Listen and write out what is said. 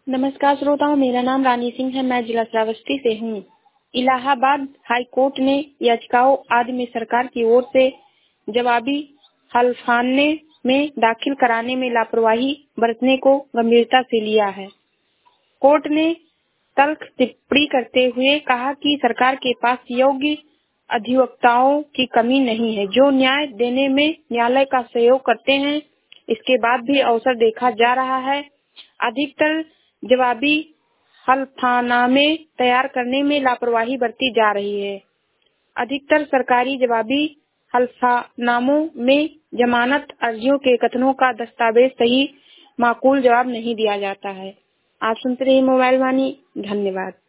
नमस्कार श्रोताओं, मेरा नाम रानी सिंह है। मैं जिला श्रावस्ती से हूँ। इलाहाबाद हाई कोर्ट ने याचिकाओं आदि में सरकार की ओर से जवाबी हलफनामे में दाखिल कराने में लापरवाही बरतने को गंभीरता से लिया है। कोर्ट ने तल्ख टिप्पणी करते हुए कहा कि सरकार के पास योग्य अधिवक्ताओं की कमी नहीं है, जो न्याय देने में न्यायालय का सहयोग करते हैं। इसके बाद भी अवसर देखा जा रहा है। अधिकतर जवाबी हलफनामे तैयार करने में लापरवाही बरती जा रही है। अधिकतर सरकारी जवाबी हलफनामों में जमानत अर्जियों के कथनों का दस्तावेज सही माकूल जवाब नहीं दिया जाता है। आप सुनते रहिए मोबाइल वाणी। धन्यवाद।